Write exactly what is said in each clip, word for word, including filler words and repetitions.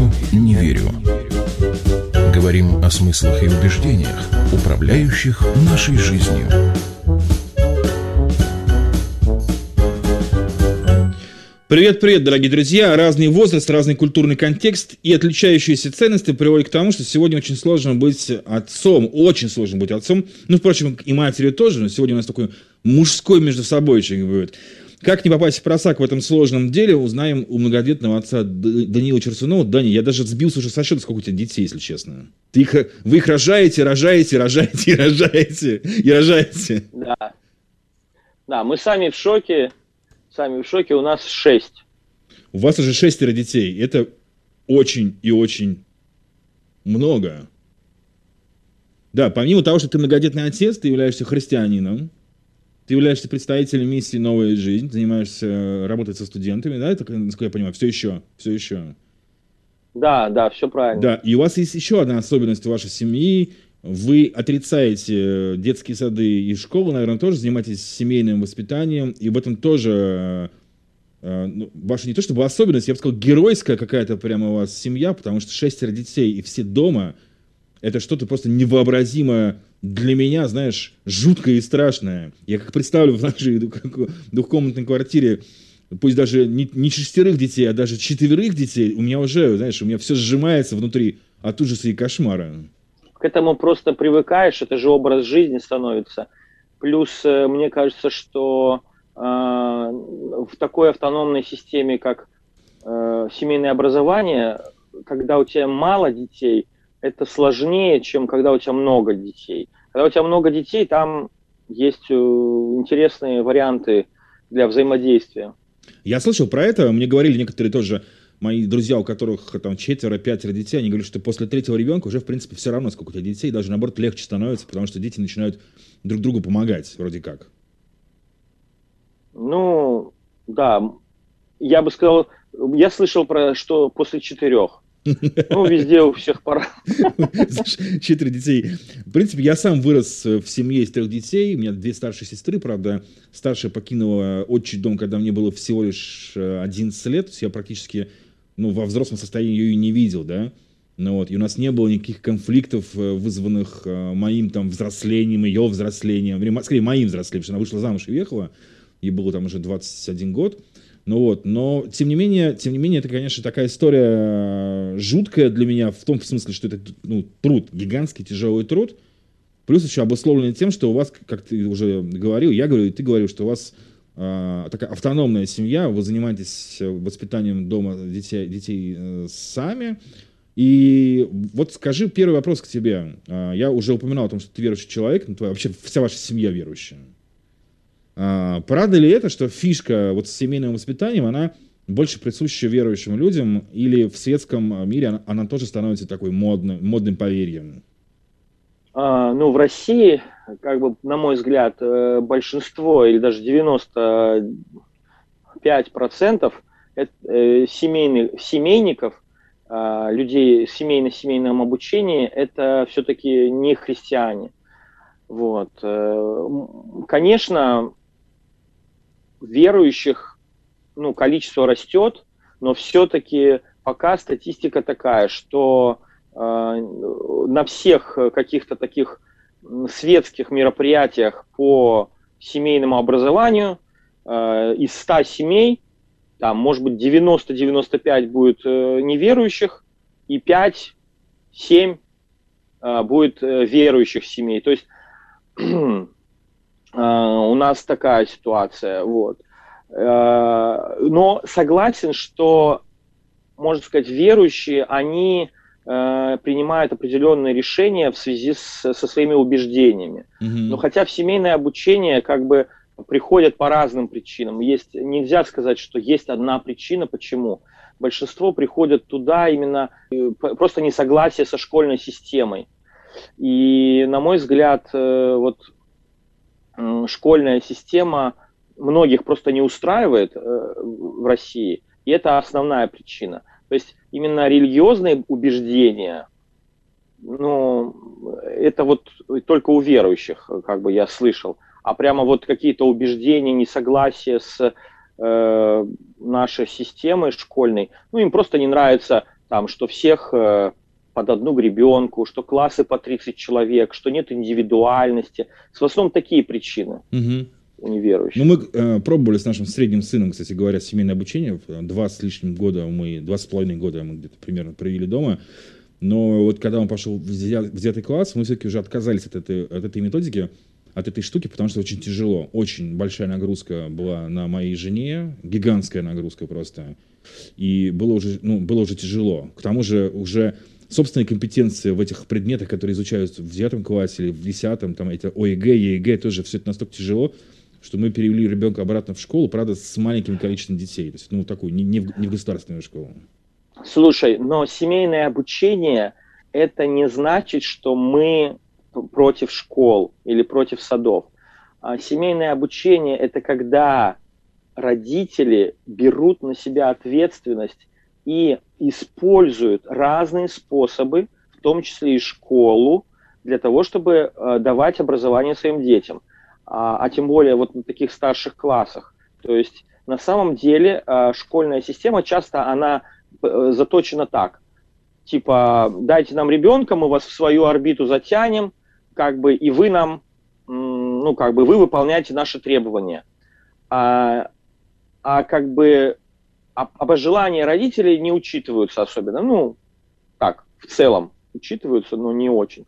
не верю». Говорим о смыслах и убеждениях, управляющих нашей жизнью. Привет-привет, дорогие друзья! Разный возраст, разный культурный контекст и отличающиеся ценности приводят к тому, что сегодня очень сложно быть отцом, очень сложно быть отцом. Ну, впрочем, и матерью тоже, но сегодня у нас такой мужской между собойчик будет. Как не попасть в просак в этом сложном деле, узнаем у многодетного отца Даниила Черцунова. Даня, я даже сбился уже со счета, сколько у тебя детей, если честно. Ты их, вы их рожаете, рожаете, рожаете и рожаете, и рожаете. Да. Да, мы сами в шоке. Сами в шоке, у нас шесть. У вас уже шестеро детей. Это очень и очень много. Да, помимо того, что ты многодетный отец, ты являешься христианином, ты являешься представителем миссии «Новая жизнь», занимаешься работой со студентами, да, это, насколько я понимаю, все еще, все еще. Да, да, все правильно. Да, и у вас есть еще одна особенность вашей семьи. Вы отрицаете детские сады и школы, наверное, тоже занимаетесь семейным воспитанием, и в этом тоже э, ну, ваша не то чтобы особенность, я бы сказал, геройская какая-то прямо у вас семья, потому что шестеро детей и все дома, это что-то просто невообразимое для меня, знаешь, жуткое и страшное. Я как представлю в нашей двухкомнатной квартире, пусть даже не, не шестерых детей, а даже четверых детей, у меня уже, знаешь, у меня все сжимается внутри от ужаса и кошмара. К этому просто привыкаешь, это же образ жизни становится. Плюс, мне кажется, что э, в такой автономной системе, как э, семейное образование, когда у тебя мало детей, это сложнее, чем когда у тебя много детей. Когда у тебя много детей, там есть интересные варианты для взаимодействия. Я слышал про это, мне говорили некоторые тоже мои друзья, у которых там четверо-пятеро детей, они говорят, что после третьего ребенка уже, в принципе, все равно, сколько у тебя детей, даже, наоборот, легче становится, потому что дети начинают друг другу помогать, вроде как. Ну, да. Я бы сказал, я слышал про, что после четырех. Ну, везде у всех пора. Четыре детей. В принципе, я сам вырос в семье из трех детей. У меня две старшие сестры, правда. Старшая покинула отчий дом, когда мне было всего лишь одиннадцать лет. То есть я практически ну, во взрослом состоянии ее и не видел, да. Ну, вот. И у нас не было никаких конфликтов, вызванных моим там взрослением, ее взрослением. Скорее, моим взрослением, потому что она вышла замуж и уехала. Ей было там уже двадцать один год. Ну вот, но тем не менее, тем не менее, это, конечно, такая история жуткая для меня, в том смысле, что это ну, труд, гигантский, тяжелый труд, плюс еще обусловлено тем, что у вас, как ты уже говорил, я говорю, и ты говорил, что у вас э, такая автономная семья, вы занимаетесь воспитанием дома детей, детей э, сами, и вот скажи первый вопрос к тебе. Э, я уже упоминал о том, что ты верующий человек, ну, твоя, вообще вся ваша семья верующая. А, правда ли это, что фишка вот с семейным воспитанием, она больше присуща верующим людям, или в светском мире она, она тоже становится такой модным, модным поверьем? А, ну, в России, как бы, на мой взгляд, большинство, или даже девяносто пять процентов семейных, семейников, людей с семейно-семейном обучении, это все-таки не христиане. Вот. Конечно, верующих, ну, количество растет, но все-таки пока статистика такая, что э, на всех каких-то таких светских мероприятиях по семейному образованию э, из ста семей, там, может быть, девяносто - девяносто пять будет э, неверующих, и пять-семь э, будет э, верующих семей. То есть у нас такая ситуация, вот. Но согласен, что, можно сказать, верующие, они принимают определенные решения в связи с, со своими убеждениями. Mm-hmm. Но хотя в семейное обучение как бы приходят по разным причинам. Есть, нельзя сказать, что есть одна причина, почему. Большинство приходят туда именно просто несогласие со школьной системой. И, на мой взгляд, вот школьная система многих просто не устраивает в России, и это основная причина. То есть именно религиозные убеждения, ну, это вот только у верующих, как бы я слышал, а прямо вот какие-то убеждения, несогласия с э, нашей системой школьной, ну, им просто не нравится там, что всех э, под одну гребенку, что классы по тридцать человек, что нет индивидуальности. В основном такие причины. Угу. У неверующих. Ну, мы э, пробовали с нашим средним сыном, кстати говоря, семейное обучение. Два с лишним года мы, два с половиной года мы где-то примерно провели дома. Но вот когда он пошел в девятый класс, мы все-таки уже отказались от этой, от этой методики, от этой штуки, потому что очень тяжело. Очень большая нагрузка была на моей жене, гигантская нагрузка просто. И было уже, ну, было уже тяжело. К тому же уже собственные компетенции в этих предметах, которые изучаются в девятом классе или в десятом, там это ОЕГЭ, ЕГЭ, тоже все это настолько тяжело, что мы перевели ребенка обратно в школу, правда, с маленьким количеством детей. То есть, ну, такую, не, не, в, не в государственную школу. Слушай, но семейное обучение, это не значит, что мы против школ или против садов. А семейное обучение – это когда родители берут на себя ответственность и используют разные способы, в том числе и школу, для того, чтобы э, давать образование своим детям. А, а тем более вот на таких старших классах. То есть на самом деле э, школьная система часто она э, заточена так. Типа, дайте нам ребенка, мы вас в свою орбиту затянем, как бы, и вы нам, ну, как бы, вы выполняете наши требования. А, а как бы, а, а пожелания родителей не учитываются особенно. Ну, так, в целом учитываются, но не очень.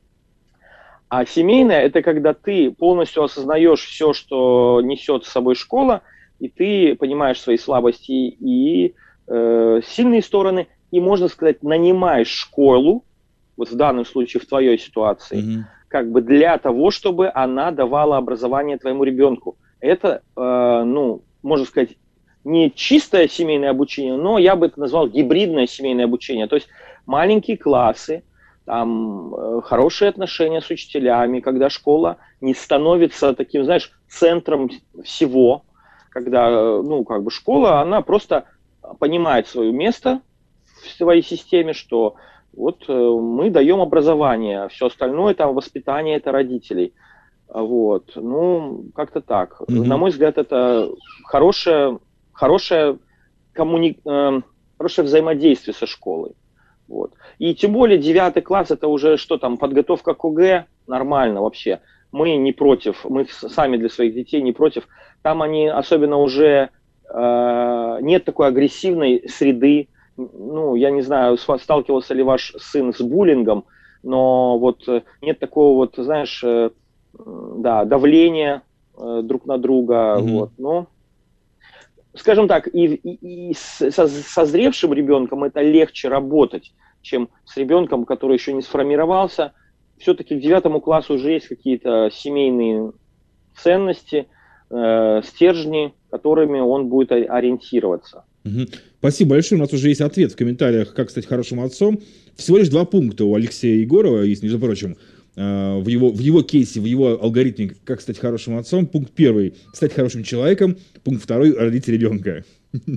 А семейное – это когда ты полностью осознаешь все, что несет с собой школа, и ты понимаешь свои слабости и э, сильные стороны, и, можно сказать, нанимаешь школу, вот в данном случае в твоей ситуации, mm-hmm. как бы для того, чтобы она давала образование твоему ребенку. Это, э, ну, можно сказать, не чистое семейное обучение, но я бы это назвал гибридное семейное обучение. То есть маленькие классы, там, э, хорошие отношения с учителями, когда школа не становится таким, знаешь, центром всего, когда, э, ну, как бы школа, она просто понимает свое место в своей системе, что вот э, мы даем образование, все остальное, там, воспитание, это родителей. Вот, ну, как-то так. Mm-hmm. На мой взгляд, это хорошее, хорошее, коммуни... э, хорошее взаимодействие со школой. Вот. И тем более девятый класс, это уже что там, подготовка к ОГЭ, нормально вообще. Мы не против, мы сами для своих детей не против. Там они особенно уже, э, нет такой агрессивной среды. Ну, я не знаю, сталкивался ли ваш сын с буллингом, но вот нет такого вот, знаешь, э, да, давления э, друг на друга. Mm-hmm. Вот, ну, скажем так, и, и, и с со, созревшим ребенком это легче работать, чем с ребенком, который еще не сформировался. Все-таки к девятому классу уже есть какие-то семейные ценности, э, стержни, которыми он будет ориентироваться. Угу. Спасибо большое. У нас уже есть ответ в комментариях, как стать хорошим отцом. Всего лишь два пункта у Алексея Егорова есть, между прочим, в его, в его кейсе, в его алгоритме, как стать хорошим отцом. Пункт первый – стать хорошим человеком. Пункт второй – родить ребенка.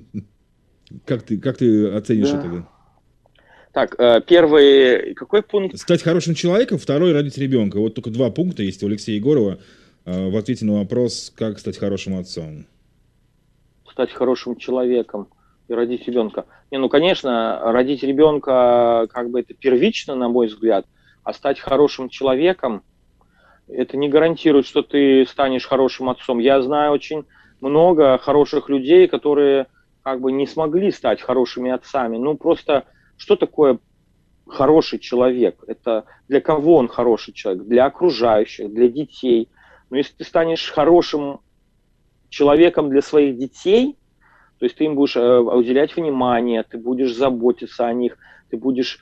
Как ты, как ты оценишь да. это? Так, первый, какой пункт? Стать хорошим человеком, второй – родить ребенка. Вот только два пункта есть у Алексея Егорова в ответе на вопрос, как стать хорошим отцом. Стать хорошим человеком и родить ребенка. Не, ну, конечно, родить ребенка, как бы это первично, на мой взгляд, а стать хорошим человеком, это не гарантирует, что ты станешь хорошим отцом. Я знаю очень много хороших людей, которые как бы не смогли стать хорошими отцами. Ну, просто что такое хороший человек? Это для кого он хороший человек? Для окружающих, для детей. Но если ты станешь хорошим человеком для своих детей, то есть ты им будешь э, уделять внимание, ты будешь заботиться о них, ты будешь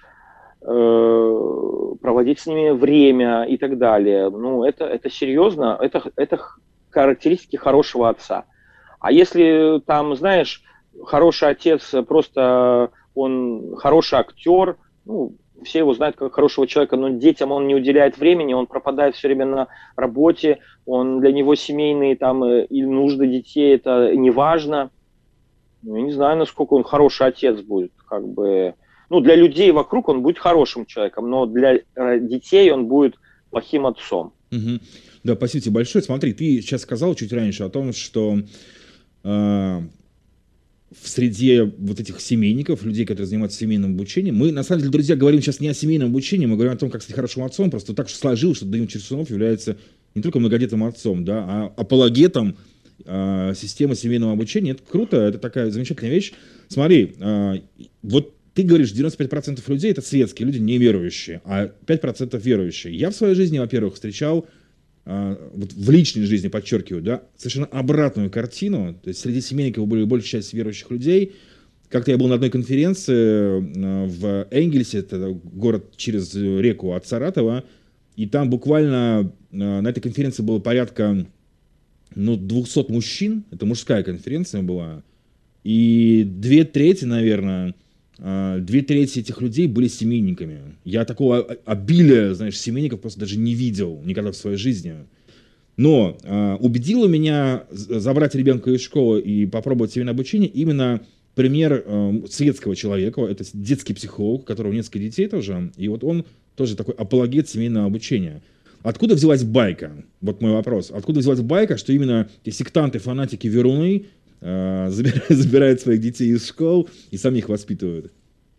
э, проводить с ними время и так далее. Ну, это, это серьезно, это, это характеристики хорошего отца. А если там, знаешь, хороший отец, просто он хороший актер, ну, все его знают как хорошего человека, но детям он не уделяет времени, он пропадает все время на работе, он, для него семейные там и нужды детей, это не важно. Ну, я не знаю, насколько он хороший отец будет, как бы. Ну, для людей вокруг он будет хорошим человеком, но для детей он будет плохим отцом. Угу. Да, спасибо тебе большое. Смотри, ты сейчас сказал чуть раньше о том, что э, в среде вот этих семейников, людей, которые занимаются семейным обучением. Мы, на самом деле, друзья, говорим сейчас не о семейном обучении, мы говорим о том, как стать хорошим отцом. Просто так что сложилось, что Даниил Черсунов является не только многодетным отцом, да, а апологетом э, системы семейного обучения. Это круто, это такая замечательная вещь. Смотри, э, вот ты говоришь, девяносто пять процентов людей — это светские люди, неверующие, а пять процентов верующие. Я в своей жизни, во-первых, встречал, э, вот в личной жизни, подчеркиваю, да, совершенно обратную картину. То есть среди семейников были большая часть верующих людей. Как-то я был на одной конференции э, в Энгельсе, это город через реку от Саратова, и там буквально э, на этой конференции было порядка ну, двухсот мужчин, это мужская конференция была, и две трети, наверное, Две трети этих людей были семейниками. Я такого обилия, знаешь, семейников просто даже не видел никогда в своей жизни. Но э, убедило меня забрать ребенка из школы и попробовать семейное обучение именно пример э, светского человека. Это детский психолог, у которого несколько детей тоже. И вот он тоже такой апологет семейного обучения. Откуда взялась байка? Вот мой вопрос. Откуда взялась байка, что именно эти сектанты, фанатики, веруны забирают своих детей из школ и сами их воспитывают?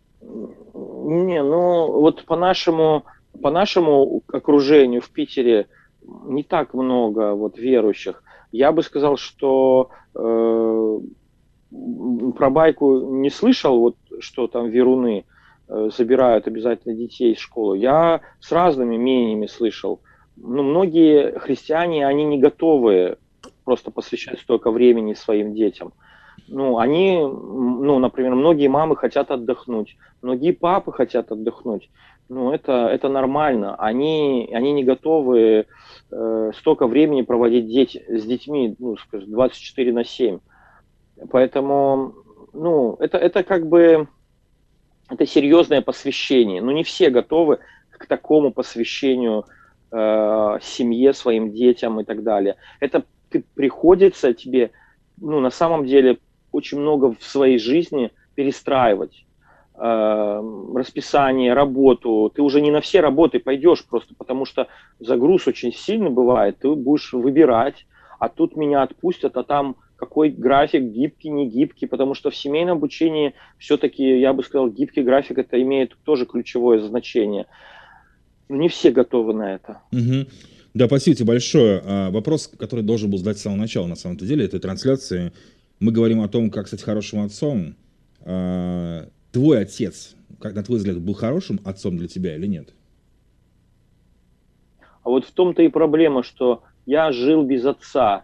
Не, ну вот по нашему, по нашему окружению в Питере не так много вот верующих. Я бы сказал, что э, про байку не слышал, вот, что там веруны э, забирают обязательно детей из школы. Я с разными мнениями слышал. Ну, многие христиане, они не готовы просто посвящать столько времени своим детям. Ну, они, ну, например, многие мамы хотят отдохнуть, многие папы хотят отдохнуть. Ну, это, это нормально. Они, они не готовы э, столько времени проводить дети, с детьми, ну, скажем, двадцать четыре на семь. Поэтому, ну, это, это как бы, это серьезное посвящение. Но не все готовы к такому посвящению э, семье, своим детям и так далее. Это ты, приходится тебе, ну, на самом деле, очень много в своей жизни перестраивать. Э, расписание, работу. Ты уже не на все работы пойдешь просто, потому что загруз очень сильный бывает. Ты будешь выбирать, а тут меня отпустят, а там какой график, гибкий, не гибкий, потому что в семейном обучении все-таки, я бы сказал, гибкий график, это имеет тоже ключевое значение. Но не все готовы на это. Угу. Да, спасибо тебе большое. А, вопрос, который должен был задать с самого начала, на самом деле, этой трансляции. Мы говорим о том, как стать хорошим отцом. А, твой отец, как на твой взгляд, был хорошим отцом для тебя или нет? А вот в том-то и проблема, что я жил без отца.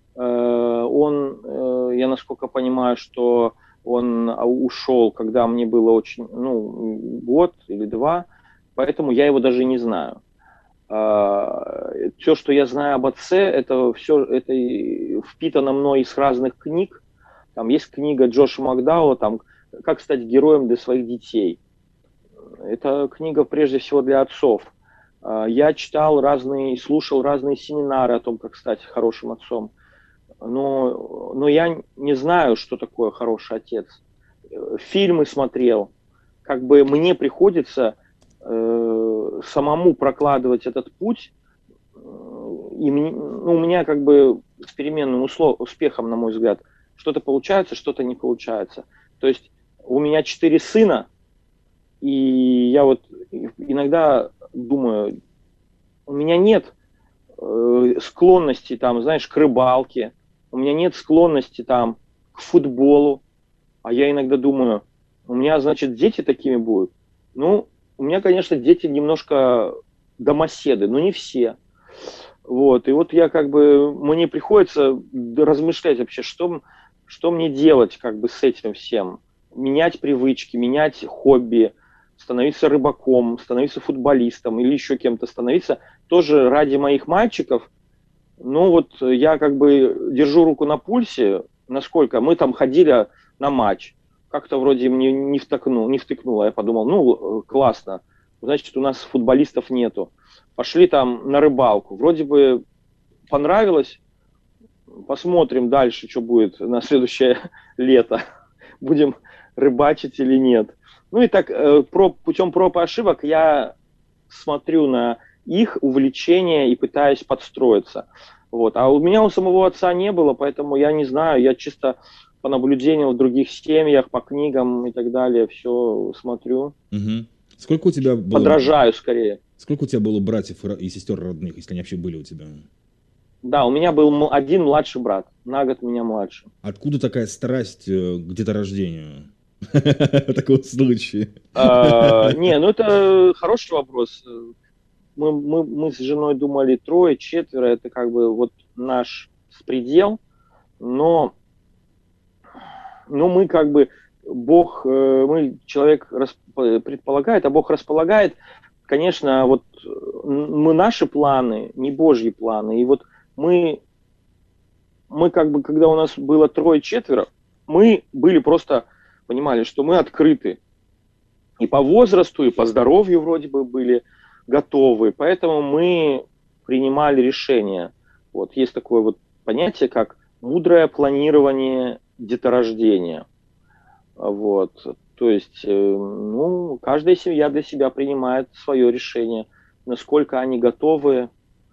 Он, я насколько понимаю, что он ушел, когда мне было очень, ну, год или два, поэтому я его даже не знаю. Все, что я знаю об отце, это все это впитано мной из разных книг. Там есть книга Джоша Макдауэлла, там «Как стать героем для своих детей». Это книга прежде всего для отцов. Я читал разные, слушал разные семинары о том, как стать хорошим отцом. Но, но я не знаю, что такое хороший отец. Фильмы смотрел. Как бы мне приходится э, самому прокладывать этот путь. И мне, ну, у меня как бы с переменным услов, успехом, на мой взгляд, что-то получается, что-то не получается. То есть у меня четыре сына, и я вот иногда думаю, у меня нет э, склонности, там, знаешь, к рыбалке, у меня нет склонности там к футболу, а я иногда думаю, у меня, значит, дети такими будут. Ну, у меня, конечно, дети немножко домоседы, но не все. Вот, и вот я как бы, мне приходится размышлять вообще, что, что мне делать как бы с этим всем. Менять привычки, менять хобби, становиться рыбаком, становиться футболистом или еще кем-то становиться тоже ради моих мальчиков. Ну вот я как бы держу руку на пульсе, насколько мы там ходили на матч. Как-то вроде мне не втыкнуло, не втыкнуло. Я подумал, ну классно, значит у нас футболистов нету. Пошли там на рыбалку. Вроде бы понравилось. Посмотрим дальше, что будет на следующее лето. Будем рыбачить или нет. Ну и так про, путем проб и ошибок я смотрю на их увлечения и пытаюсь подстроиться. Вот. А у меня у самого отца не было, поэтому я не знаю, я чисто по наблюдениям в других семьях, по книгам и так далее, все смотрю. Угу. Сколько у тебя было... Подражаю скорее. Сколько у тебя было братьев и сестер родных, если они вообще были у тебя? Да, у меня был один младший брат, на год меня младше. Откуда такая страсть к деторождению? Такого случая. Не, ну это хороший вопрос. Мы, мы, мы с женой думали трое, четверо, это как бы вот наш предел, но, но мы как бы, Бог, мы, человек предполагает, а Бог располагает, конечно, вот мы наши планы, не Божьи планы, и вот мы, мы как бы, когда у нас было трое-четверо, мы были просто, понимали, что мы открыты, и по возрасту, и по здоровью вроде бы были готовы, поэтому мы принимали решение. Вот есть такое вот понятие, как мудрое планирование деторождения. Вот. То есть, ну, каждая семья для себя принимает свое решение, насколько они готовы,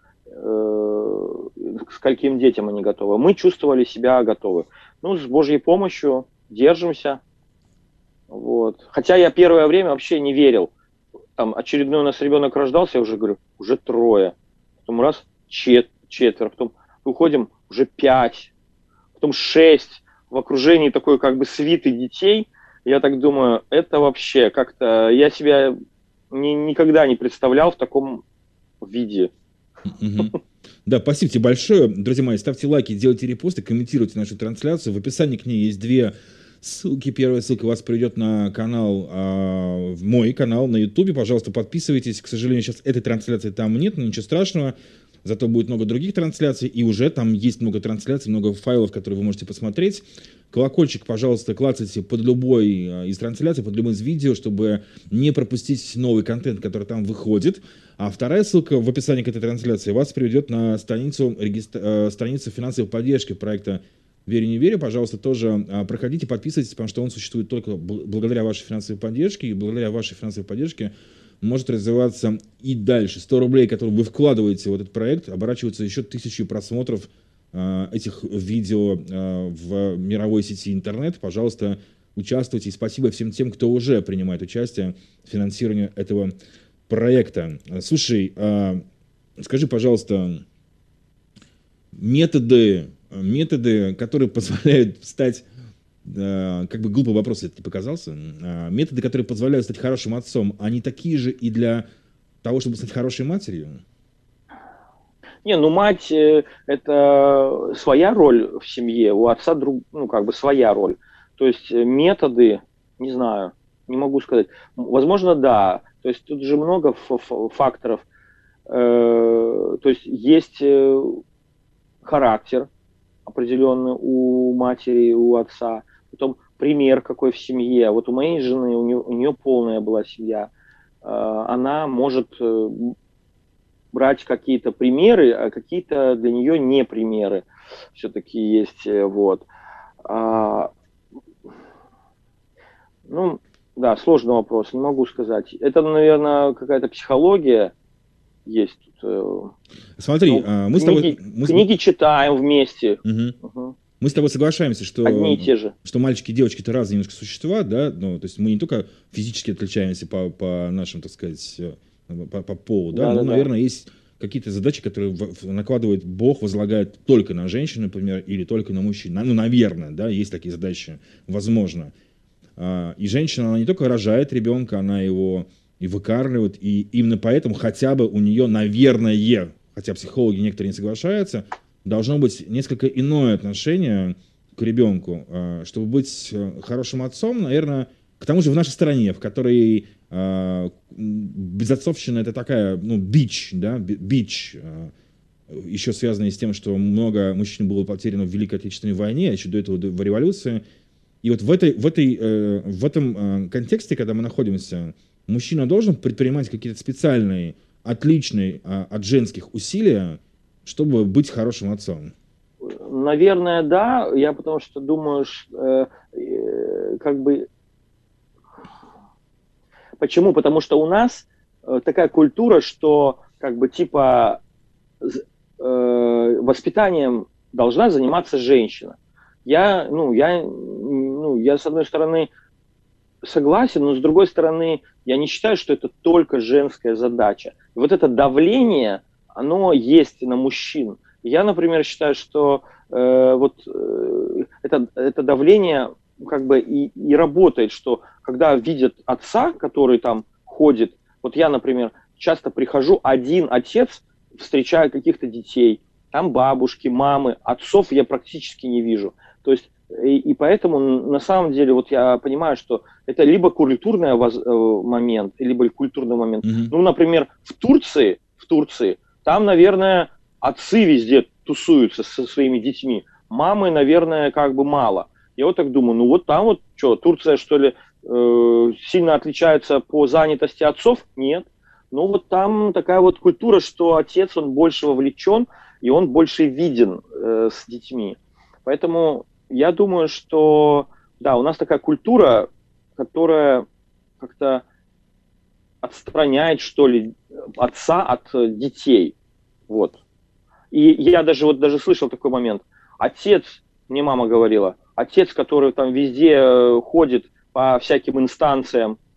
э, к скольким детям они готовы. Мы чувствовали себя готовы. Ну, с Божьей помощью держимся. Вот. Хотя я первое время вообще не верил. Там очередной у нас ребенок рождался, я уже говорю, уже трое. Потом раз, чет, четверо, потом выходим, уже пять, потом шесть. В окружении такой как бы свиты детей. Я так думаю, это вообще как-то... Я себя ни, никогда не представлял в таком виде. Да, спасибо тебе большое. Друзья мои, ставьте лайки, делайте репосты, комментируйте нашу трансляцию. В описании к ней есть две ссылки. Первая ссылка вас приведет на канал, а, в мой канал на ютубе. Пожалуйста, подписывайтесь. К сожалению, сейчас этой трансляции там нет, но ничего страшного. Зато будет много других трансляций, и уже там есть много трансляций, много файлов, которые вы можете посмотреть. Колокольчик, пожалуйста, клацайте под любой из трансляций, под любым из видео, чтобы не пропустить новый контент, который там выходит. А вторая ссылка в описании к этой трансляции вас приведет на страницу, регистр... страницу финансовой поддержки проекта «Верю, не верю». Пожалуйста, тоже проходите, подписывайтесь, потому что он существует только благодаря вашей финансовой поддержке, и благодаря вашей финансовой поддержке может развиваться и дальше. сто рублей, которые вы вкладываете в этот проект, оборачиваются еще тысячи просмотров э, этих видео э, в мировой сети интернет. Пожалуйста, участвуйте. И спасибо всем тем, кто уже принимает участие в финансировании этого проекта. Слушай, э, скажи, пожалуйста, методы, методы, которые позволяют стать... как бы глупый вопрос это показался. Методы, которые позволяют стать хорошим отцом, они такие же и для того, чтобы стать хорошей матерью? Не, ну мать – это своя роль в семье, у отца друг, ну как бы своя роль. То есть методы, не знаю, не могу сказать. Возможно, да. То есть тут же много факторов. То есть есть характер определенный у матери, у отца. Потом пример какой в семье. Вот у моей жены, у нее, у нее полная была семья. Она может брать какие-то примеры, а какие-то для нее не примеры. Все-таки есть. Вот. Ну, да, сложный вопрос, не могу сказать. Это, наверное, какая-то психология есть. Смотри, ну, мы книги, с тобой... Мы... Книги читаем вместе. Угу. Угу. Мы с тобой соглашаемся, что, одни и те же. Что мальчики и девочки это разные немножко существа, да, ну, то есть мы не только физически отличаемся по, по нашим, так сказать, по, по полу, да, да но, да, наверное, да. Есть какие-то задачи, которые накладывает Бог, возлагает только на женщин, например, или только на мужчин. Ну, наверное, да, есть такие задачи, возможно. И женщина, она не только рожает ребенка, она его и выкармливает, и именно поэтому хотя бы у нее, наверное, хотя психологи некоторые не соглашаются, должно быть несколько иное отношение к ребенку. Чтобы быть хорошим отцом, наверное, к тому же в нашей стране, в которой безотцовщина это такая, ну, бич, да, бич, еще связанный с тем, что много мужчин было потеряно в Великой Отечественной войне, а еще до этого в революции. И вот в, этой, в, этой, в этом контексте, когда мы находимся, мужчина должен предпринимать какие-то специальные, отличные от женских усилия, чтобы быть хорошим отцом? Наверное, да. Я потому что думаю, что, э, как бы... Почему? Потому что у нас э, такая культура, что как бы типа э, воспитанием должна заниматься женщина. Я, ну, я, ну, я, с одной стороны, согласен, но с другой стороны, я не считаю, что это только женская задача. И вот это давление, оно есть на мужчин. Я, например, считаю, что э, вот э, это, это давление как бы и, и работает, что когда видят отца, который там ходит, вот я, например, часто прихожу, один отец, встречаю каких-то детей, там бабушки, мамы, отцов я практически не вижу. То есть, и, и поэтому на самом деле вот я понимаю, что это либо культурный воз, э, момент, либо культурный момент. Mm-hmm. Ну, например, в Турции, в Турции, там, наверное, отцы везде тусуются со своими детьми, мамы, наверное, как бы мало. Я вот так думаю, ну вот там вот, что, Турция, что ли, э, сильно отличается по занятости отцов? Нет. Ну вот там такая вот культура, что отец, он больше вовлечен, и он больше виден э, с детьми. Поэтому я думаю, что, да, у нас такая культура, которая как-то отстраняет, что ли, отца от детей. Вот. И я даже вот даже слышал такой момент. Отец, мне мама говорила, отец, который там везде ходит по всяким инстанциям, э,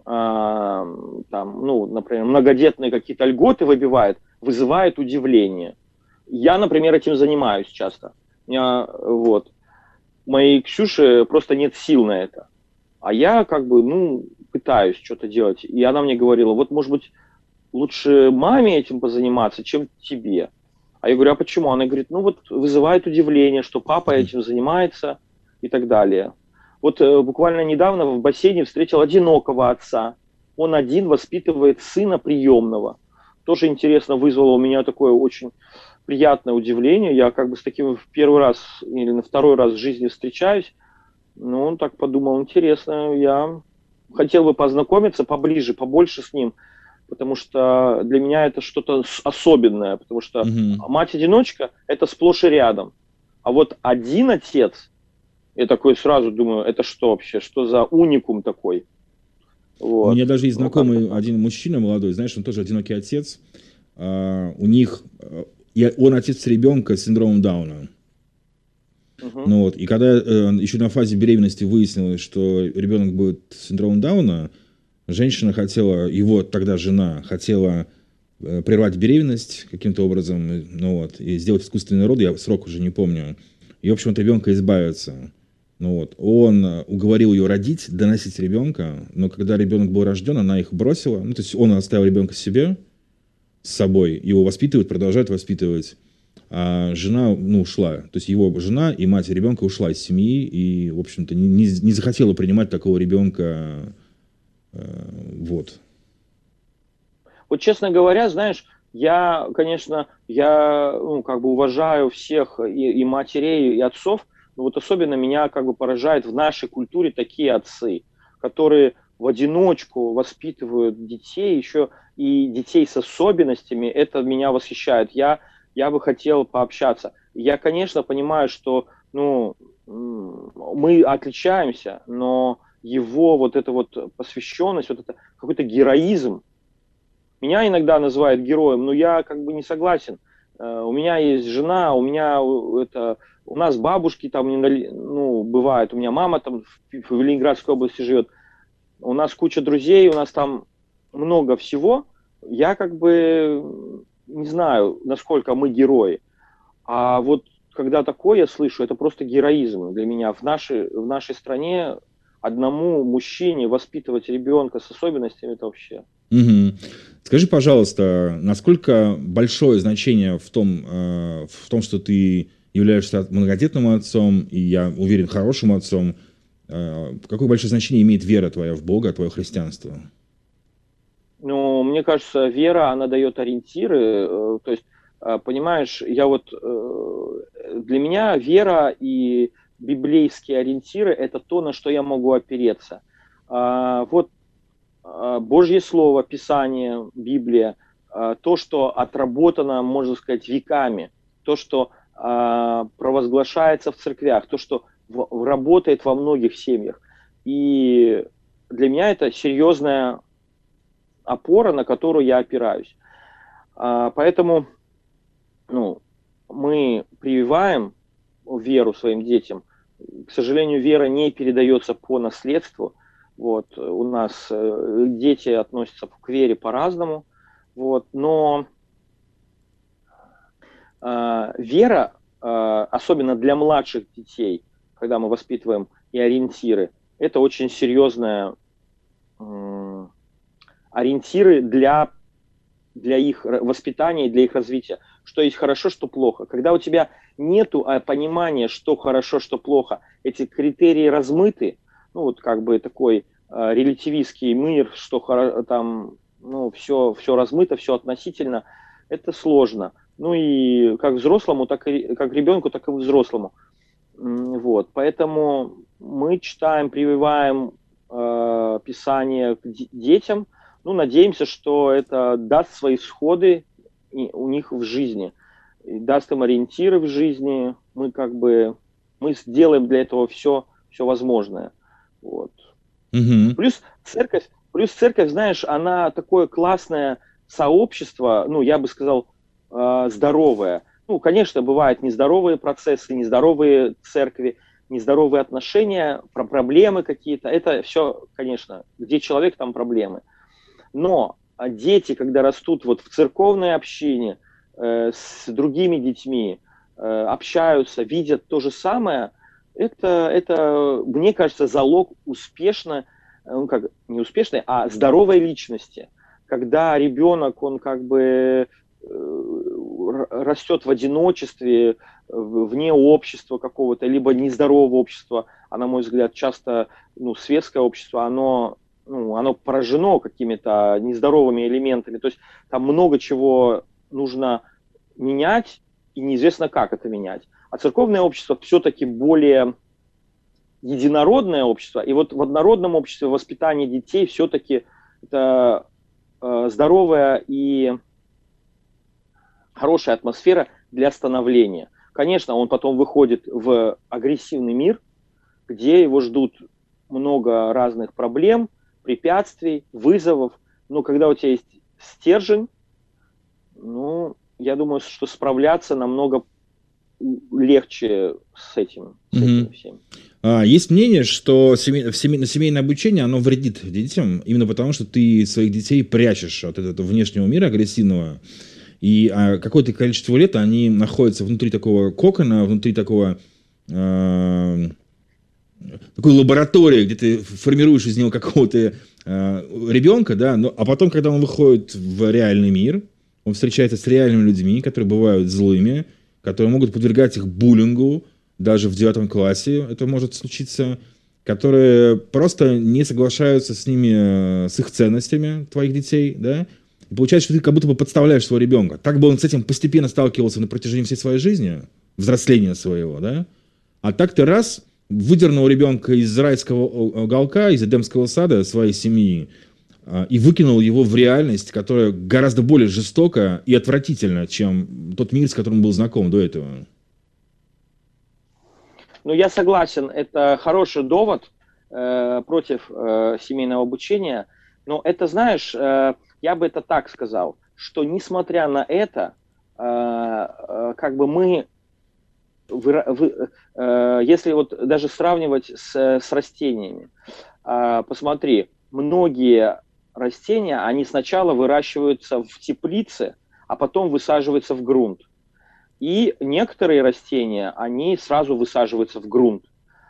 там, ну, например, многодетные какие-то льготы выбивает, вызывает удивление. Я, например, этим занимаюсь часто. У меня, вот, моей Ксюше просто нет сил на это. А я как бы, ну, пытаюсь что-то делать. И она мне говорила, вот, может быть, лучше маме этим позаниматься, чем тебе. А я говорю, а почему? Она говорит, ну вот вызывает удивление, что папа этим занимается и так далее. Вот э, буквально недавно в бассейне встретил одинокого отца. Он один воспитывает сына приемного. Тоже интересно, вызвало у меня такое очень приятное удивление. Я как бы с таким в первый раз или на второй раз в жизни встречаюсь. Ну, он так подумал, интересно, я хотел бы познакомиться поближе, побольше с ним. Потому что для меня это что-то особенное. Потому что угу. мать-одиночка – это сплошь и рядом. А вот один отец, я такой сразу думаю, это что вообще? Что за уникум такой? Вот. У меня даже есть знакомый ну, один мужчина молодой, знаешь, он тоже одинокий отец. А, у них, он отец ребенка с синдромом Дауна. Угу. Ну, вот, и когда э, еще на фазе беременности выяснилось, что ребенок будет с синдромом Дауна, женщина хотела, его тогда жена хотела э, прервать беременность каким-то образом, ну вот, и сделать искусственный род, я срок уже не помню, и, в общем, от ребенка избавиться. Ну вот, он уговорил ее родить, доносить ребенка, но когда ребенок был рожден, она их бросила, ну, то есть он оставил ребенка себе, с собой, его воспитывают, продолжают воспитывать, а жена, ну, ушла, то есть его жена и мать ребенка ушла из семьи и, в общем-то, не, не, не захотела принимать такого ребенка. Вот. Вот, честно говоря, знаешь, я, конечно, я, ну, как бы уважаю всех и, и матерей, и отцов, но вот особенно меня как бы поражает в нашей культуре такие отцы, которые в одиночку воспитывают детей, еще и детей с особенностями, это меня восхищает. Я, я бы хотел пообщаться. Я, конечно, понимаю, что, ну, мы отличаемся, но его вот эта вот посвященность, вот это какой-то героизм. Меня иногда называют героем, но я как бы не согласен. У меня есть жена, у меня это, у нас бабушки там, ну, бывают, у меня мама там в, в Ленинградской области живет, у нас куча друзей, у нас там много всего. Я как бы не знаю, насколько мы герои. А вот когда такое я слышу, это просто героизм для меня. В нашей, в нашей стране одному мужчине воспитывать ребенка с особенностями, это вообще. Угу. Скажи, пожалуйста, насколько большое значение в том, э, в том, что ты являешься многодетным отцом, и я уверен, хорошим отцом, э, какое большое значение имеет вера твоя в Бога, твое христианство? Ну, мне кажется, вера, она дает ориентиры, э, то есть, э, понимаешь, я вот, э, для меня вера и библейские ориентиры – это то, на что я могу опереться. А, вот а, Божье Слово, Писание, Библия, а, то, что отработано, можно сказать, веками, то, что а, провозглашается в церквях, то, что в, работает во многих семьях. И для меня это серьезная опора, на которую я опираюсь. А, поэтому ну, мы прививаем веру своим детям, К сожалению, вера не передается по наследству. Вот. У нас э, дети относятся к вере по-разному. Вот. Но э, вера, э, особенно для младших детей, когда мы воспитываем и ориентиры, это очень серьезные э, ориентиры для, для их воспитания и для их развития. Что есть хорошо, что плохо. Когда у тебя нет понимания, что хорошо, что плохо, эти критерии размыты, ну вот как бы такой э, релятивистский мир, что там ну, все, все размыто, все относительно, это сложно. Ну и как взрослому, так и как ребенку, так и взрослому. Вот. Поэтому мы читаем, прививаем э, Писание к детям. Ну, надеемся, что это даст свои всходы у них в жизни, и даст им ориентиры в жизни. Мы как бы мы сделаем для этого все, все возможное. Вот. Угу. Плюс церковь, плюс церковь, знаешь, она такое классное сообщество, ну, я бы сказал, э, здоровое. Ну, конечно, бывают нездоровые процессы, нездоровые церкви, нездоровые отношения, про проблемы какие-то. Это все, конечно, где человек, там проблемы. Но дети, когда растут вот в церковной общине э, с другими детьми, э, общаются, видят то же самое, это, это, мне кажется, залог успешно, ну как, не успешной, а здоровой личности. Когда ребенок, он как бы э, растет в одиночестве, вне общества какого-то, либо нездорового общества, а, на мой взгляд, часто ну, светское общество, оно... Ну, оно поражено какими-то нездоровыми элементами. То есть там много чего нужно менять, и неизвестно, как это менять. А церковное общество все-таки более единородное общество. И вот в однородном обществе воспитание детей все-таки это э, здоровая и хорошая атмосфера для становления. Конечно, он потом выходит в агрессивный мир, где его ждут много разных проблем, препятствий, вызовов, но когда у тебя есть стержень, ну, я думаю, что справляться намного легче с этим, с этим Угу. всем. А, есть мнение, что семей, в семей, семейное обучение, оно вредит детям, именно потому, что ты своих детей прячешь от этого внешнего мира агрессивного, и а, какое-то количество лет они находятся внутри такого кокона, внутри такого... А, такой лаборатории, где ты формируешь из него какого-то э, ребенка, да, но, а потом, когда он выходит в реальный мир, он встречается с реальными людьми, которые бывают злыми, которые могут подвергать их буллингу, даже в девятом классе это может случиться, которые просто не соглашаются с ними, с их ценностями, твоих детей, да, и получается, что ты как будто бы подставляешь своего ребенка. Так бы он с этим постепенно сталкивался на протяжении всей своей жизни, взросления своего, да, а так ты раз... выдернул ребенка из райского уголка, из Эдемского сада своей семьи и выкинул его в реальность, которая гораздо более жестока и отвратительна, чем тот мир, с которым был знаком до этого. Ну, я согласен, это хороший довод э, против э, семейного обучения, но это, знаешь, э, я бы это так сказал, что несмотря на это, э, э, как бы мы... Вы, вы, э, если вот даже сравнивать с, с растениями, э, посмотри, многие растения, они сначала выращиваются в теплице, а потом высаживаются в грунт. И некоторые растения, они сразу высаживаются в грунт.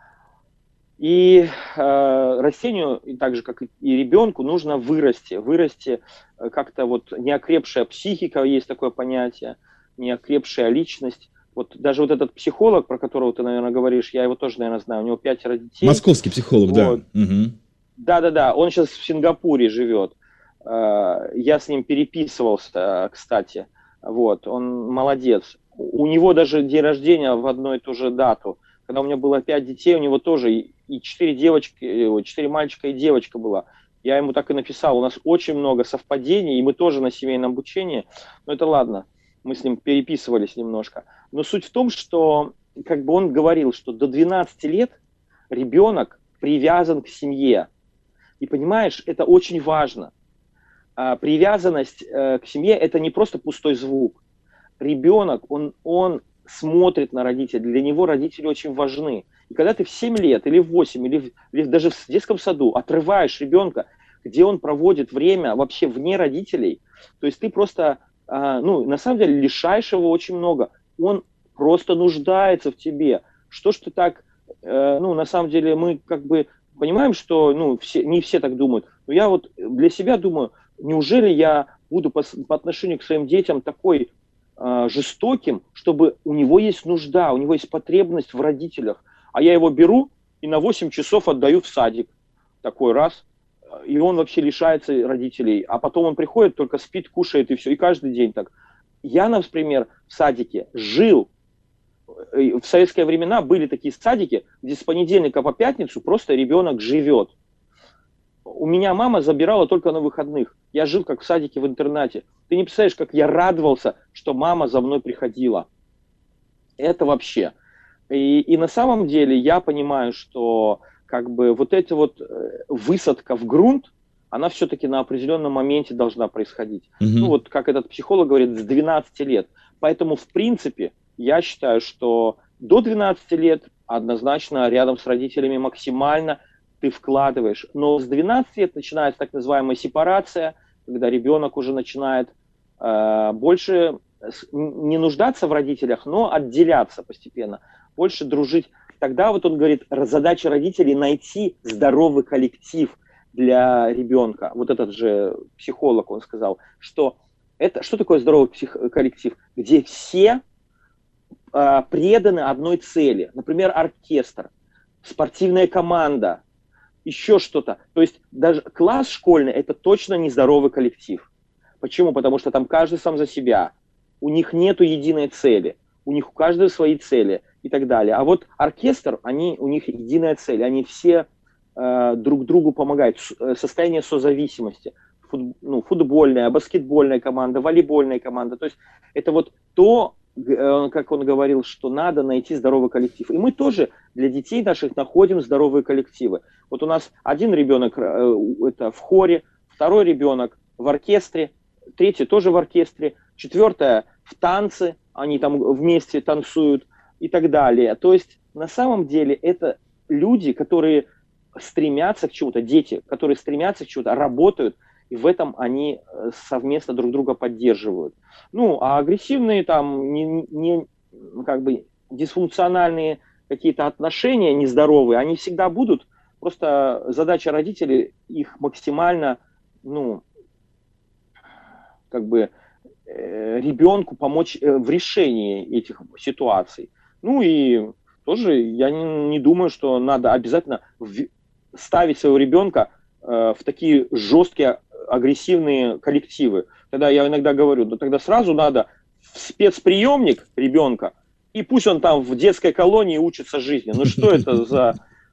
И э, растению, так же как и ребенку, нужно вырасти. Вырасти э, как-то вот неокрепшая психика, есть такое понятие, неокрепшая личность. Вот даже вот этот психолог, про которого ты, наверное, говоришь, я его тоже, наверное, знаю, у него пятеро детей. Московский психолог, вот. Да. Угу. Да-да-да, он сейчас в Сингапуре живет. Я с ним переписывался, кстати. Вот, он молодец. У него даже день рождения в одну и ту же дату. Когда у меня было пять детей, у него тоже и четыре девочки, четыре мальчика и девочка была. Я ему так и написал. У нас очень много совпадений, и мы тоже на семейном обучении. Но это ладно. Мы с ним переписывались немножко. Но суть в том, что как бы он говорил, что до двенадцати лет ребенок привязан к семье. И понимаешь, это очень важно. А, привязанность э, к семье – это не просто пустой звук. Ребенок, он, он смотрит на родителей, для него родители очень важны. И когда ты в семь лет или в восемь, или, в, или даже в детском саду отрываешь ребенка, где он проводит время вообще вне родителей, то есть ты просто, э, ну, на самом деле лишаешь его очень много. Он просто нуждается в тебе. Что ж ты так, э, ну, на самом деле мы как бы понимаем, что, ну, все, не все так думают. Но я вот для себя думаю, неужели я буду по, по отношению к своим детям такой э, жестоким, чтобы у него есть нужда, у него есть потребность в родителях, а я его беру и на восемь часов отдаю в садик. Такой раз. И он вообще лишается родителей. А потом он приходит, только спит, кушает и все. И каждый день так. Я, например, в садике жил. В советские времена были такие садики, где с понедельника по пятницу просто ребенок живет. У меня мама забирала только на выходных. Я жил как в садике в интернате. Ты не представляешь, как я радовался, что мама за мной приходила. Это вообще. И, и на самом деле я понимаю, что как бы вот эта вот высадка в грунт, она все-таки на определенном моменте должна происходить. Mm-hmm. Ну вот как этот психолог говорит, с двенадцати лет. Поэтому в принципе я считаю, что до двенадцати лет однозначно рядом с родителями максимально ты вкладываешь. Но с двенадцати лет начинается так называемая сепарация, когда ребенок уже начинает э, больше не нуждаться в родителях, но отделяться постепенно, больше дружить. Тогда вот он говорит, задача родителей найти здоровый коллектив для ребенка. Вот этот же психолог, он сказал, что это что такое здоровый псих, коллектив? Где все э, преданы одной цели. Например, оркестр, спортивная команда, еще что-то. То есть даже класс школьный – это точно не здоровый коллектив. Почему? Потому что там каждый сам за себя. У них нету единой цели. У них у каждого свои цели и так далее. А вот оркестр, они, у них единая цель. Они все э, друг другу помогают. Состояние созависимости. Фут, ну, футбольная, баскетбольная команда, волейбольная команда. То есть это вот то, э, как он говорил, что надо найти здоровый коллектив. И мы тоже для детей наших находим здоровые коллективы. Вот у нас один ребенок э, это в хоре, второй ребенок в оркестре, третий тоже в оркестре, четвертая в танце, они там вместе танцуют и так далее. То есть на самом деле это люди, которые стремятся к чему-то, дети, которые стремятся к чему-то, работают, и в этом они совместно друг друга поддерживают. Ну, а агрессивные там, не, не, как бы дисфункциональные какие-то отношения нездоровые, они всегда будут. Просто задача родителей их максимально, ну, как бы э, ребенку помочь э, в решении этих ситуаций. Ну и тоже я не, не думаю, что надо обязательно в, ставить своего ребенка э, в такие жесткие агрессивные коллективы. Тогда я иногда говорю, да тогда сразу надо в спецприемник ребенка, и пусть он там в детской колонии учится жизни. Ну что это за...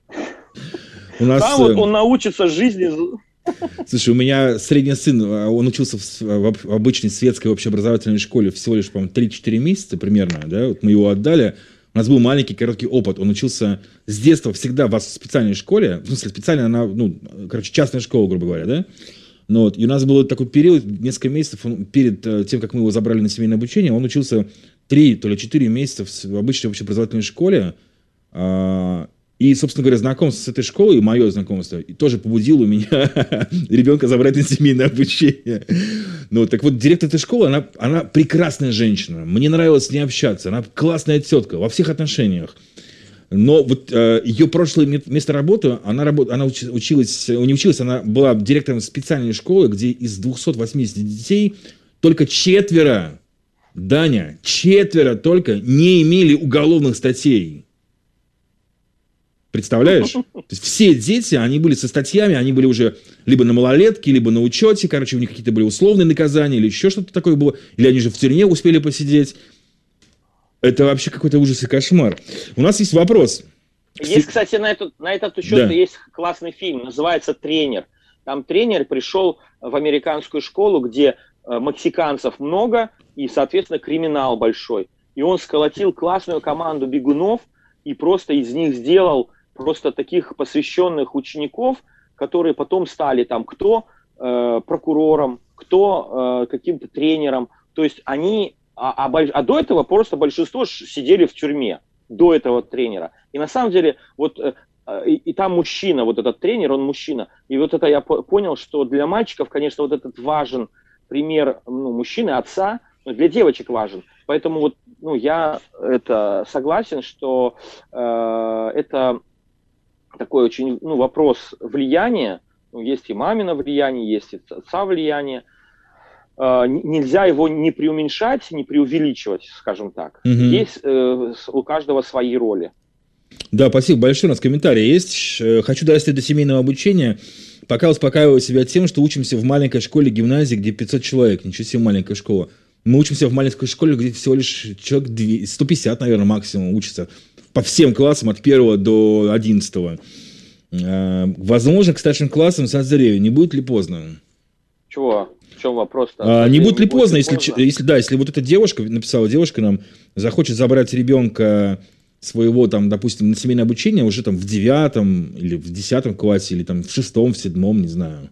У нас... Там вот он научится жизни... Слушай, у меня средний сын, он учился в, в обычной светской общеобразовательной школе всего лишь, по-моему, три-четыре месяца примерно, да, вот мы его отдали. У нас был маленький короткий опыт. Он учился с детства всегда в специальной школе, в смысле специально, она, ну, короче, частная школа, грубо говоря, да. Ну, вот, и у нас был такой период, несколько месяцев, он, перед тем, как мы его забрали на семейное обучение, он учился три, то ли четыре месяца в обычной общеобразовательной школе. И, собственно говоря, знакомство с этой школой, мое знакомство, тоже побудило у меня ребенка забрать на семейное обучение. Ну, так вот, директор этой школы, она, она прекрасная женщина. Мне нравилось с ней общаться. Она классная тетка во всех отношениях. Но вот э, ее прошлое место работы, она, работ, она уч, училась, не училась, она была директором специальной школы, где из двухсот восьмидесяти детей только четверо, Даня, четверо только не имели уголовных статей. Представляешь? То есть все дети, они были со статьями, они были уже либо на малолетке, либо на учете, короче, у них какие-то были условные наказания, или еще что-то такое было, или они же в тюрьме успели посидеть. Это вообще какой-то ужас и кошмар. У нас есть вопрос. Есть, кстати, на этот, на этот счет да. есть классный фильм, называется «Тренер». Там тренер пришел в американскую школу, где мексиканцев много и, соответственно, криминал большой. И он сколотил классную команду бегунов и просто из них сделал просто таких посвященных учеников, которые потом стали там кто э, прокурором, кто э, каким-то тренером. То есть они, а, а, а до этого просто большинство сидели в тюрьме. до этого тренера. И на самом деле, вот и, и там мужчина, вот этот тренер, он мужчина. И вот это я понял, что для мальчиков, конечно, вот этот важен пример, ну, мужчины, отца, но для девочек важен. Поэтому вот, ну, я это согласен, что э, это такой очень, ну, вопрос влияния. Ну, есть и мамино влияние, есть и отца влияние. Э, нельзя его не преуменьшать, не преувеличивать, скажем так. Угу. Есть э, у каждого свои роли. Да, спасибо большое. У нас комментарий есть. Хочу дорасти до семейного обучения. Пока успокаиваю себя тем, что учимся в маленькой школе гимназии, где пятьсот человек. Ничего себе маленькая школа. Мы учимся в маленькой школе, где всего лишь человек сто пятьдесят, наверное, максимум учатся. По всем классам, от первого до одиннадцатого. Возможно, к старшим классам созрею. Не будет ли поздно? Чего? В чем вопрос-то? А, не будет ли поздно, если, поздно? Если, да, если вот эта девушка, написала девушка нам, захочет забрать ребенка своего, там, допустим, на семейное обучение уже там в девятом или в десятом классе, или там в шестом, в седьмом, не знаю.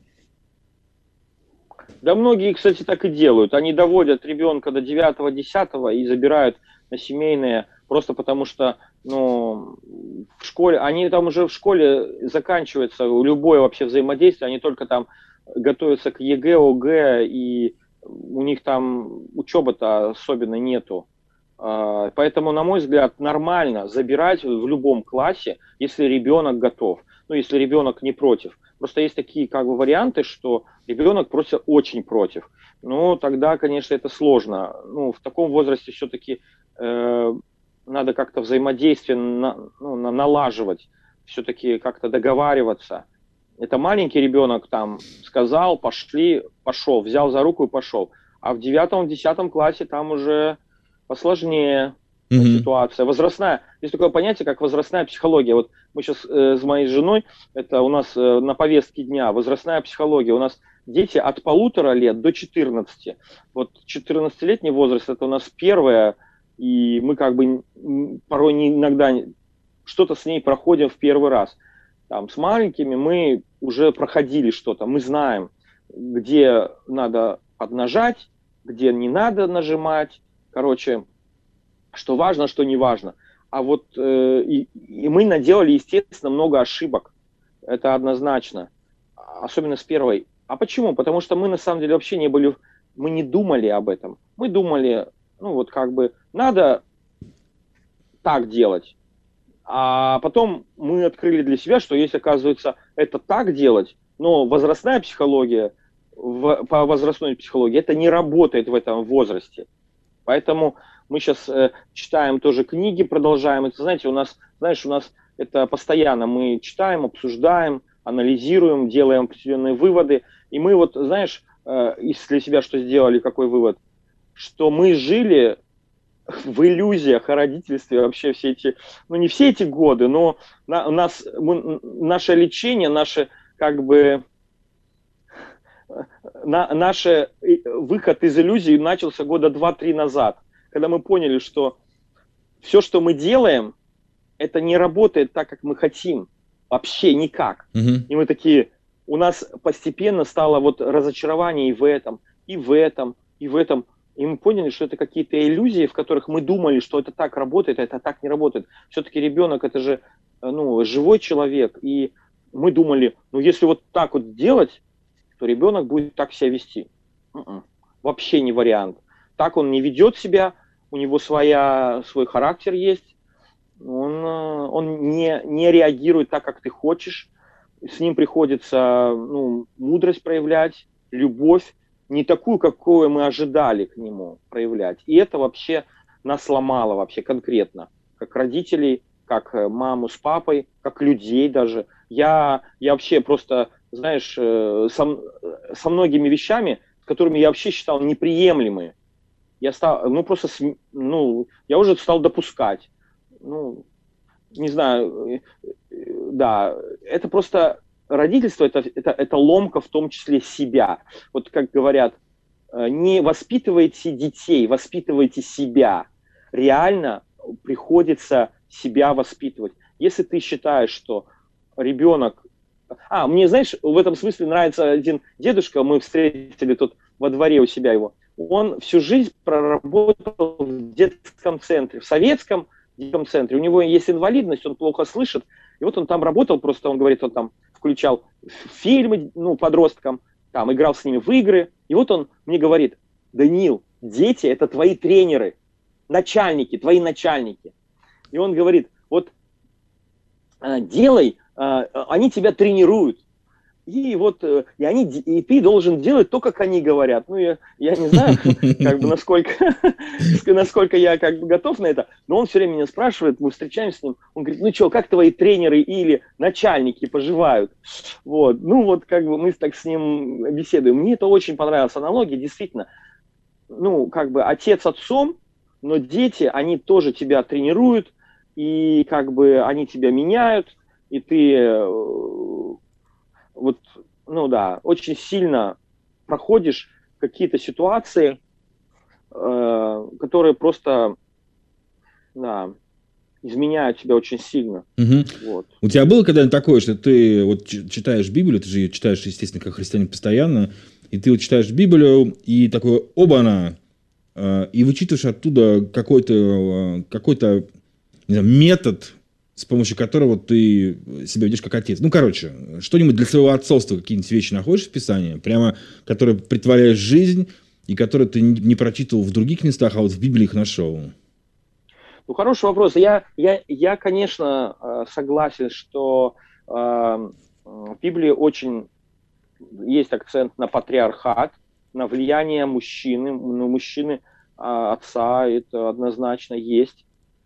Да многие, кстати, так и делают. Они доводят ребенка до девятого-десятого и забирают на семейное, просто потому что, ну, в школе, они там уже в школе заканчивается любое вообще взаимодействие, они только там готовятся к ЕГЭ, ОГЭ, и у них там учебы-то особенно нету. Поэтому, на мой взгляд, нормально забирать в любом классе, если ребенок готов, ну, если ребенок не против. Просто есть такие как бы варианты, что ребенок просто очень против. Ну, тогда, конечно, это сложно. Ну, в таком возрасте все-таки э, надо как-то взаимодействие на, ну, на, налаживать, все-таки как-то договариваться. Это маленький ребенок там сказал, пошли, пошел, взял за руку и пошел. А в девятом-десятом классе там уже посложнее mm-hmm. ситуация. Возрастная. Есть такое понятие, как возрастная психология. Вот мы сейчас э, с моей женой, это у нас э, на повестке дня, возрастная психология. У нас дети от полутора лет до четырнадцати. Вот четырнадцатилетний возраст, это у нас первое, и мы как бы порой не, иногда что-то с ней проходим в первый раз. Там, с маленькими мы уже проходили что-то, мы знаем, где надо поднажать, где не надо нажимать. Короче, что важно, что не важно. А вот э, и, и мы наделали, естественно, много ошибок. Это однозначно. Особенно с первой. А почему? Потому что мы на самом деле вообще не были, мы не думали об этом. Мы думали, ну вот как бы, надо так делать. А потом мы открыли для себя, что если, оказывается, это так делать, но возрастная психология, в, по возрастной психологии, это не работает в этом возрасте. Поэтому мы сейчас э, читаем тоже книги, продолжаем. Это, знаете, у нас, знаешь, у нас это постоянно мы читаем, обсуждаем, анализируем, делаем определенные выводы. И мы вот, знаешь, э, для себя что сделали, какой вывод? Что мы жили в иллюзиях о родительстве вообще все эти, ну не все эти годы, но на, у нас, мы, наше лечение, наше как бы... На, наш выход из иллюзии начался года два-три назад, когда мы поняли, что все, что мы делаем, это не работает так, как мы хотим, вообще никак. Mm-hmm. И мы такие, у нас постепенно стало вот разочарование и в этом, и в этом, и в этом. И мы поняли, что это какие-то иллюзии, в которых мы думали, что это так работает, а это так не работает. Все-таки ребенок это же, ну, живой человек, и мы думали, ну если вот так вот делать, то ребенок будет так себя вести. Mm-mm. Вообще не вариант. Так он не ведет себя, у него своя, свой характер есть, он, он не, не реагирует так, как ты хочешь, с ним приходится, ну, мудрость проявлять, любовь, не такую, какую мы ожидали к нему проявлять. И это вообще нас сломало вообще конкретно, как родителей, как маму с папой, как людей даже. Я, я вообще просто... знаешь, со, со многими вещами, с которыми я вообще считал неприемлемые. Я стал, ну просто, ну, я уже стал допускать. Ну, не знаю, да, это просто родительство, это, это, это ломка в том числе себя. Вот как говорят, не воспитывайте детей, воспитывайте себя. Реально приходится себя воспитывать. Если ты считаешь, что ребенок... А, мне, знаешь, в этом смысле нравится один дедушка, мы встретили тут во дворе у себя его. Он всю жизнь проработал в детском центре, в советском детском центре. У него есть инвалидность, он плохо слышит. И вот он там работал, просто он говорит, он там включал фильмы, ну, подросткам, там играл с ними в игры. И вот он мне говорит: Даниил, дети – это твои тренеры, начальники, твои начальники. И он говорит: вот делай, они тебя тренируют. И вот и они, и ты должен делать то, как они говорят. Ну, я, я не знаю, как бы, насколько, насколько я как бы готов на это, но он все время меня спрашивает, мы встречаемся с ним, он говорит: ну что, как твои тренеры или начальники поживают? Вот, ну вот как бы мы так с ним беседуем. Мне это очень понравилась аналогия, действительно. Ну, как бы отец отцом, но дети, они тоже тебя тренируют, и как бы они тебя меняют, и ты... Вот, ну да, очень сильно проходишь какие-то ситуации, э, которые просто, да, изменяют тебя очень сильно. Угу. Вот. У тебя было когда-нибудь такое, что ты вот читаешь Библию, ты же ее читаешь, естественно, как христианин постоянно, и ты вот читаешь Библию, и такое, оба-на, э, и вычитываешь оттуда какой-то, какой-то, не знаю, метод, с помощью которого ты себя ведешь как отец. Ну, короче, что-нибудь для своего отцовства, какие-нибудь вещи находишь в Писании, прямо, которые притворяешь в жизнь, и которые ты не прочитывал в других местах, а вот в Библии их нашел. Ну, хороший вопрос. Я, я, я конечно, согласен, что э, в Библии очень есть акцент на патриархат, на влияние мужчины, ну, мужчины, отца, это однозначно есть.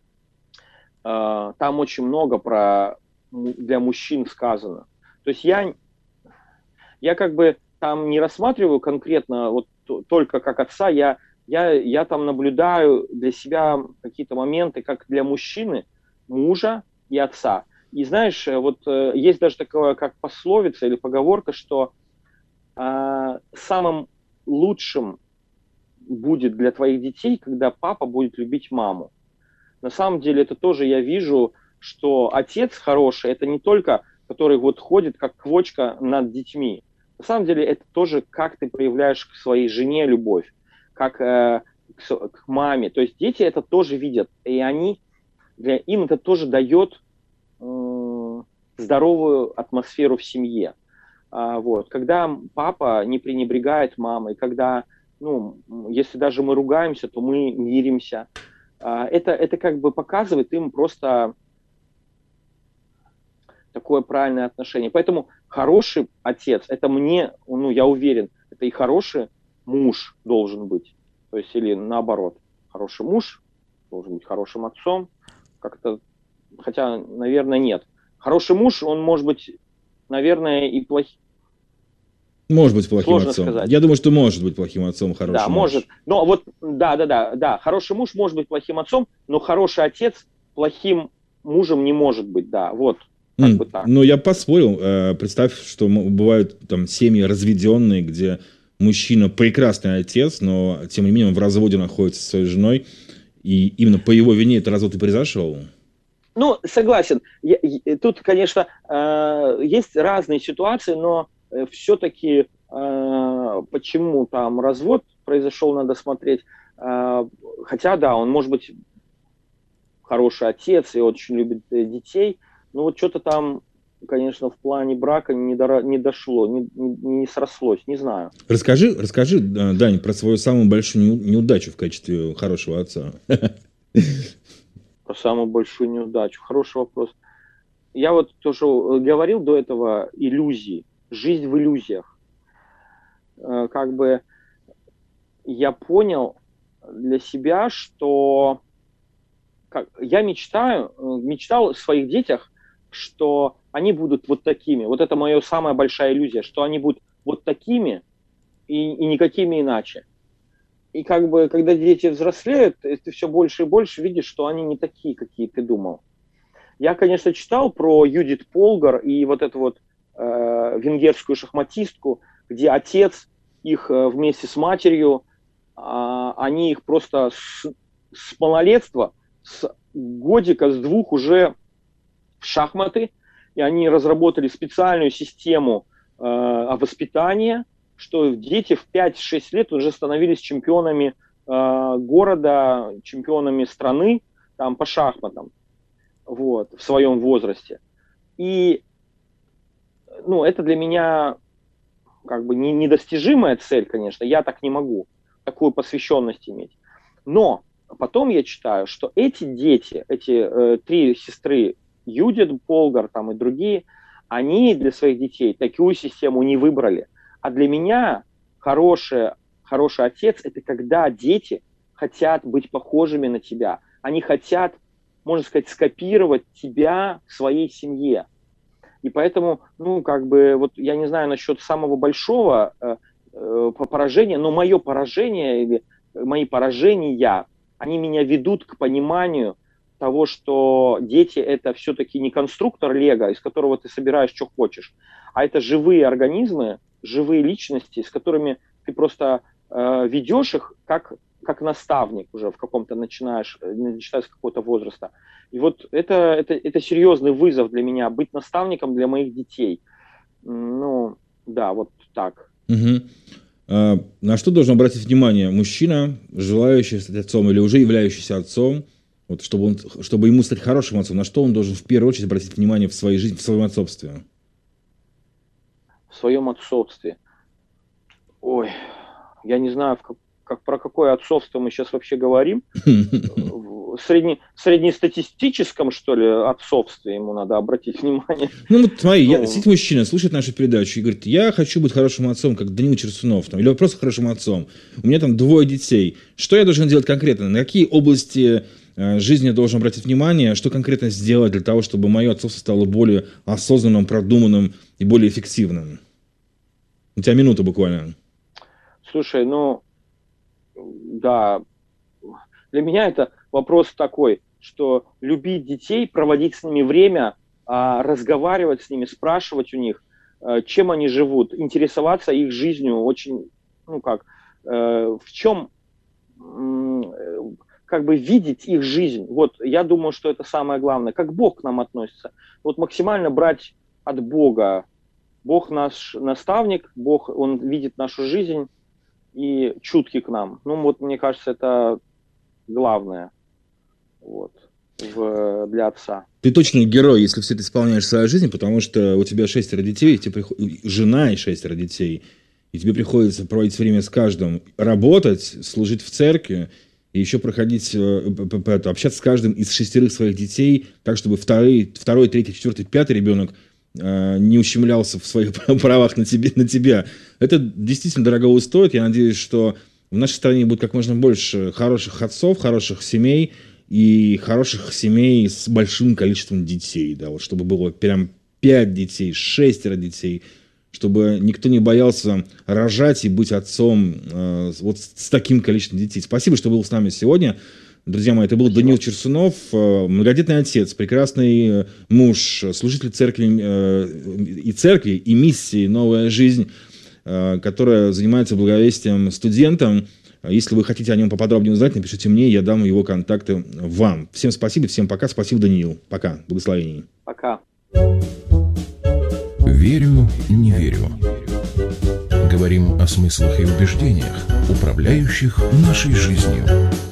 Там очень много про для мужчин сказано. То есть я, я как бы там не рассматриваю конкретно вот только как отца, я, я, я там наблюдаю для себя какие-то моменты, как для мужчины, мужа и отца. И знаешь, вот есть даже такое, как пословица или поговорка, что э, самым лучшим будет для твоих детей, когда папа будет любить маму. На самом деле это тоже я вижу, что отец хороший, это не только, который вот ходит как квочка над детьми. На самом деле это тоже как ты проявляешь к своей жене любовь, как э, к, к маме. То есть дети это тоже видят, и они, для, им это тоже дает э, здоровую атмосферу в семье. А, вот. Когда папа не пренебрегает мамой, когда, ну, если даже мы ругаемся, то мы миримся. Это, это как бы показывает им просто такое правильное отношение. Поэтому хороший отец, это мне, ну, я уверен, это и хороший муж должен быть. То есть, или наоборот, хороший муж должен быть хорошим отцом. Как-то, хотя, наверное, нет. Хороший муж, он может быть, наверное, и плохим. Может быть плохим Сложно отцом. сказать. Я думаю, что может быть плохим отцом хороший Да, муж. может. Но вот, да, да, да, да. Хороший муж может быть плохим отцом, но хороший отец плохим мужем не может быть, да. Вот. Как mm, бы так. Ну, я поспорил. Представь, что бывают там семьи разведенные, где мужчина прекрасный отец, но тем не менее он в разводе находится со своей женой, и именно по его вине этот развод и произошел. Ну, согласен. Я, тут, конечно, есть разные ситуации, но все-таки э, почему там развод произошел, надо смотреть. Э, хотя, да, он может быть хороший отец и очень любит детей, но вот что-то там, конечно, в плане брака не, до, не дошло, не, не, не срослось, не знаю. Расскажи, расскажи, Дань, про свою самую большую неудачу в качестве хорошего отца. Про самую большую неудачу. Хороший вопрос. Я вот тоже говорил до этого иллюзии. Жизнь в иллюзиях. Как бы я понял для себя, что как, я мечтаю, мечтал о своих детях, что они будут вот такими. Вот это моя самая большая иллюзия, что они будут вот такими и, и никакими иначе. И как бы, когда дети взрослеют, ты все больше и больше видишь, что они не такие, какие ты думал. Я, конечно, читал про Юдит Полгар и вот эту вот э, венгерскую шахматистку, где отец их э, вместе с матерью, э, они их просто с, с малолетства, с годика, с двух уже в шахматы, и они разработали специальную систему э, воспитания, что дети в пять-шесть лет уже становились чемпионами э, города, чемпионами страны, там, по шахматам, вот, в своем возрасте. И, ну, это для меня как бы не, недостижимая цель, конечно, я так не могу, такую посвященность иметь. Но потом я читаю, что эти дети, эти э, три сестры, Юдит Полгар там и другие, они для своих детей такую систему не выбрали. А для меня хороший, хороший отец – это когда дети хотят быть похожими на тебя. Они хотят, можно сказать, скопировать тебя в своей семье. И поэтому, ну, как бы, вот я не знаю насчет самого большого э, э, поражения, но мое поражение или мои поражения, они меня ведут к пониманию того, что дети – это все-таки не конструктор Лего, из которого ты собираешь, что хочешь, а это живые организмы, живые личности, с которыми ты просто э, ведешь их как, как наставник уже в каком-то начинаешь, начиная с какого-то возраста. И вот это, это, это серьезный вызов для меня, быть наставником для моих детей. Ну, да, вот так. Угу. А, на что должен обратить внимание мужчина, желающий стать отцом или уже являющийся отцом, вот, чтобы, он, чтобы ему стать хорошим отцом, на что он должен в первую очередь обратить внимание в своей жизни, в своем отцовстве? В своем отцовстве. Ой, я не знаю, как, как, про какое отцовство мы сейчас вообще говорим. В средне, среднестатистическом, что ли, отцовстве ему надо обратить внимание. Ну вот смотри, ну, я, сидит мужчина, слушает нашу передачу и говорит, я хочу быть хорошим отцом, как Даниил Черсунов, там, или просто хорошим отцом. У меня там двое детей. Что я должен делать конкретно? На какие области э, жизни я должен обратить внимание? Что конкретно сделать для того, чтобы мое отцовство стало более осознанным, продуманным и более эффективным? У тебя минута буквально. Слушай, ну, да, для меня это вопрос такой, что любить детей, проводить с ними время, разговаривать с ними, спрашивать у них, чем они живут, интересоваться их жизнью, очень, ну как, в чем, как бы видеть их жизнь. Вот я думаю, что это самое главное, как Бог к нам относится. Вот максимально брать от Бога. Бог наш наставник, Бог, Он видит нашу жизнь и чуткий к нам. Ну вот, мне кажется, это главное вот, в, для отца. Ты точно герой, если все это исполняешь в своей жизни, потому что у тебя шестеро детей, тебе приход... жена и шестеро детей, и тебе приходится проводить время с каждым, работать, служить в церкви, и еще проходить, общаться с каждым из шестерых своих детей, так, чтобы второй, второй, третий, четвертый, пятый ребенок не ущемлялся в своих правах на, тебе, на тебя. Это действительно дорого стоит. Я надеюсь, что в нашей стране будет как можно больше хороших отцов, хороших семей и хороших семей с большим количеством детей. Да, вот, чтобы было прям пять детей, шестеро детей, чтобы никто не боялся рожать и быть отцом э, вот с таким количеством детей. Спасибо, что был с нами сегодня. Друзья мои, это был Спасибо. Даниил Черсунов, многодетный отец, прекрасный муж, служитель церкви и церкви, и миссии «Новая жизнь», которая занимается благовестием студентам. Если вы хотите о нем поподробнее узнать, напишите мне, я дам его контакты вам. Всем спасибо, всем пока. Спасибо, Даниил. Пока. Благословений. Пока. Верю, не верю. Говорим о смыслах и убеждениях, управляющих нашей жизнью.